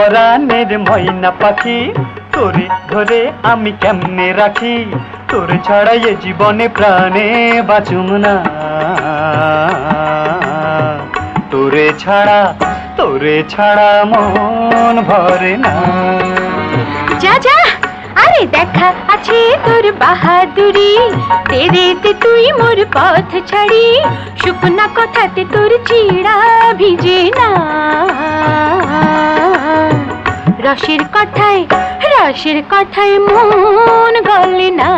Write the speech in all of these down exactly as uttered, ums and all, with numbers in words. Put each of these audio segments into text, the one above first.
পরাণের ময়না পাখি তোরে ধরে আমি কেমনে রাখি, তোরে ছাড়া এ জীবনে প্রাণে বাঁচুম না, তোরে ছাড়া তোরে ছাড়া মন ভরে না। যা যা, আরে দেখা আছে তোর বাহাদুরি, তেরেতে তুই মোর পথ ছাড়ি, শুকনা কথাতে তোর চিড়া ভিজে না, রসের কথায় রসের কথায় মন গলে না।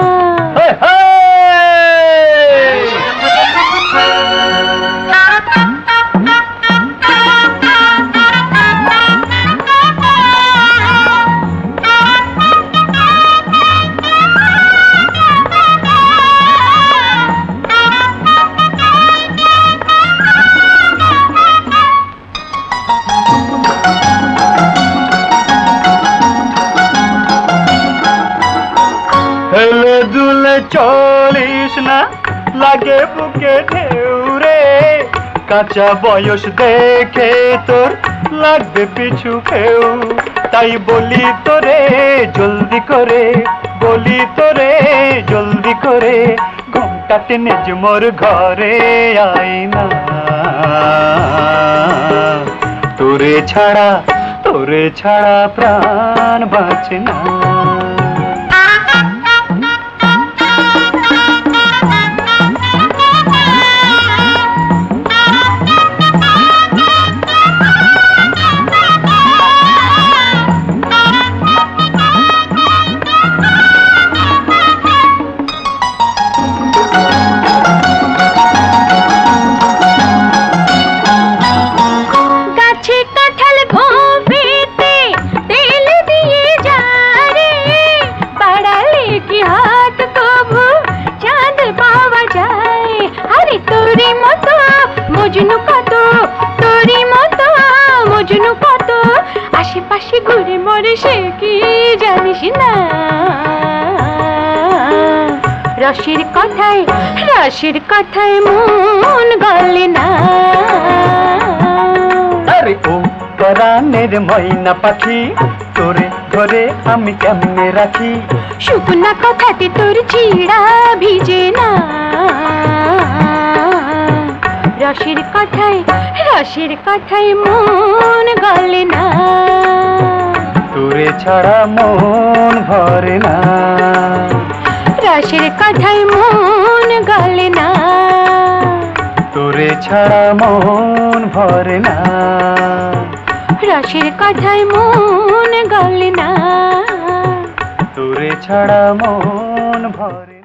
হেলে দুলে চলিস না, লাগে বুকে ঢেউ রে, কাঁচা বয়স দেখে তোর লাগবে পিছু খেউ, তাই বলি তোরে জলদি করে, বলি তোরে জলদি করে, ঘুমটা টেনে যে মোর ঘরে আই না, তোরে ছাড়া তোরে ছাড়া প্রাণ বাঁচে না। মজনু কত তোরি মতো মজনু কত, আশেপাশে ঘুরে মরে সে কি জানিস না, রসের কথায় রসের কথায় মন গলে না। আরে ও পরাণের ময়না পাখি তোরে ধরে আমি কেমনে রাখি, শুকনা কথাতে তোর চিড়া ভিজে না, রসের কথায় রসের কথায় মন গলে না, তোরে ছাড়া মন ভরে না, রসের কথায় মন গলে না, তোরে ছাড়া মন ভরে না, রসের কথায় মন গলে না, তোরে ছাড়া মন ভরে।